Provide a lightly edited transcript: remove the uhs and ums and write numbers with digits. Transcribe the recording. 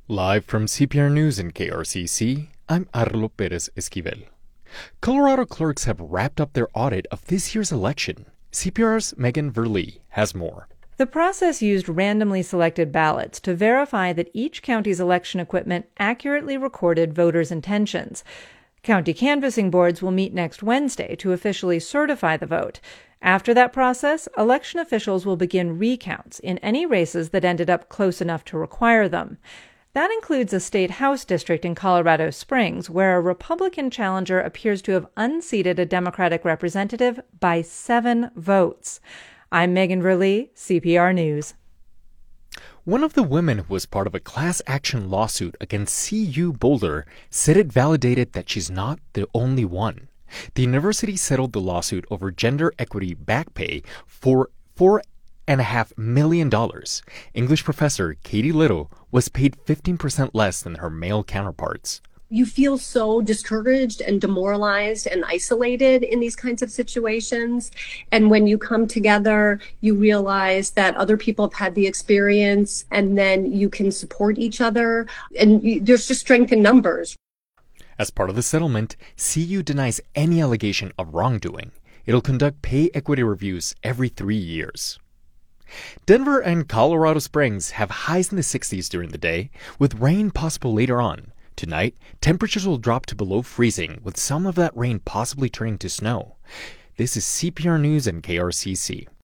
Live from CPR News and KRCC, I'm Arlo Perez Esquivel. Colorado clerks have wrapped up their audit of this year's election. CPR's Megan Verlee has more. The process used randomly selected ballots to verify that each county's election equipment accurately recorded voters' intentions. County canvassing boards will meet next Wednesday to officially certify the vote. After that process, election officials will begin recounts in any races that ended up close enough to require them. That includes a state house district in Colorado Springs where a Republican challenger appears to have unseated a Democratic representative by 7 votes. I'm Megan Verlee, CPR News. One of the women who was part of a class action lawsuit against CU Boulder said it validated that she's not the only one. The university settled the lawsuit over gender equity back pay for $4.5 million. English professor Katie Little was paid 15% less than her male counterparts. You feel so discouraged and demoralized and isolated in these kinds of situations. And when you come together, you realize that other people have had the experience, and then you can support each other. And there's just strength in numbers. As part of the settlement, CU denies any allegation of wrongdoing. It'll conduct pay equity reviews every 3 years. Denver and Colorado Springs have highs in the 60s during the day, with rain possible later on. Tonight, temperatures will drop to below freezing, with some of that rain possibly turning to snow. This is CPR News and KRCC.